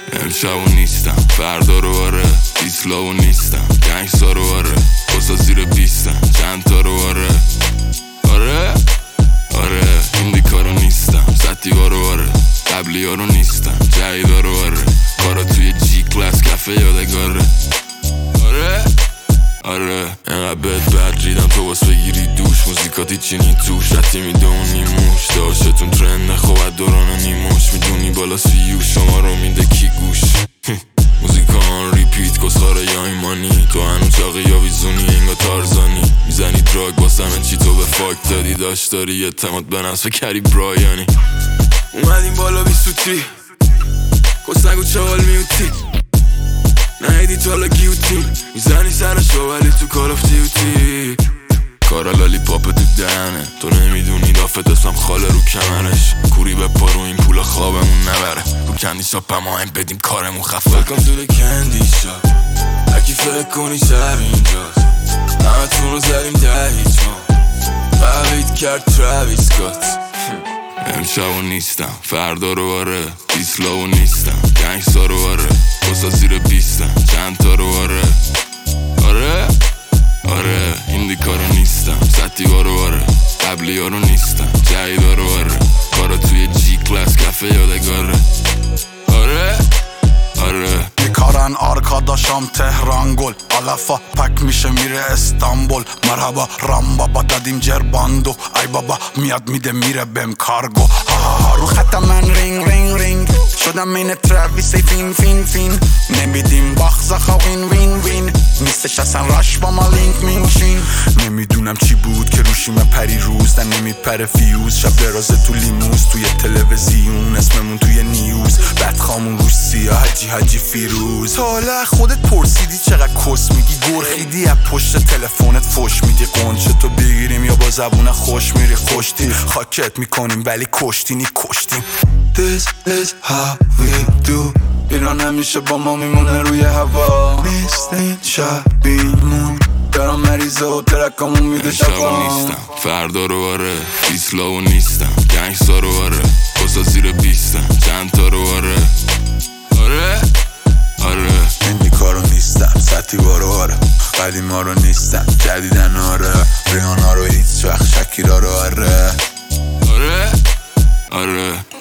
امشبو نیستم فردا رو آره، ایسلاو نیستم گنگستا رو آره، بسا زیر بیستم چند تا رو آره آره آره ایندیکا رو نیستم ستیوا رو آره، قبلی ها رو نیستم جایدا رو آره، کارا توی جی کلاس کفه یادگاره آره آره اینقدر بد ریدم تو باس بگیری دوش، موزیکاتی چینی توش رتی میدونی موش داشتون ترنده خوبت دوران نیموش، میدونی بالا سیو شما رو میده کی گوش موزیکا آن ریپیت کسخاره یا ایمانی، تو هنو چاقی یا ویزونی انگا تارزانی، میزنی دراگ باسمه چی تو به فاک دادی، داشت داری اعتماد به نفس کری برایانی، اومدیم بالا بی سوتی کس نگو چوال میوتی نهیدی تالا گیوتین، میزنی سرشو ولی تو کال اف دیوتی، کارا لالی پاپ تو دهنه، تو نمیدونی دافت اسمم خاله رو کمرش، کوری به پارو این پولا خوابمون نبره، رو کندی شاپ اما هم بدیم کارمون خفه Welcome to the candy shop هرکی فکر کنی شب اینجاست، همه تون رو زدیم ده هیچ ما قوید کرد تراویس سکات امشبو نیستم فردا رو آره، ایسلاو نیستم گنگستا رو آره، بسا زیر بیستم چند تا رو آره آره آره ایندیکا رو نیستم ستیوا رو آره، قبلی ها رو نیستم جایدا رو آره، کارا توی جی کلاس کفه یادگاره آره آره میکارن آرکاداشام تهران گل علفا پک میشه میره استانبول، مرحبا رام بابا دادیم جرباندو، ای بابا میاد میده میره بهم کارگو، رو خط من رینگ رینگ رینگ شدم این تراویس فین فین فین، نمیدیم باخزاخا وین وین وین، نیستش اصلا رش با ما لینک مینشین، نمیدونم چی بود که روشیم پری روز در نمیپره فیوز، شب درازه تو لیموز توی تلویزیون اسممون توی نیوز، بدخامون روش سیاه حجی فیروز، حالا خودت پرسیدی چقدر کس میگی گرخیدی از پشت تلفنت فوش میدی، قنچه تو بگیریم یا با زبون خوش میری خوشتی، خاکت میکنیم ولی کشتینی کشتیم. This is how we do ایران همیشه با ما میمونه روی هوا، نیستین شبیمون دارم مریضه و ترکامون میده شبا، نیستم فردا رو آره، ایسلاو نیستم گنگستا رو آره، بسا زیر بیستم چند تا رو آره آره آره ایندیکا رو نیستم ستیوا رو آره، قدیما رو نیستم جدیدن آره، ریانا رو هیچ وقت شکیرا رو آره آره آره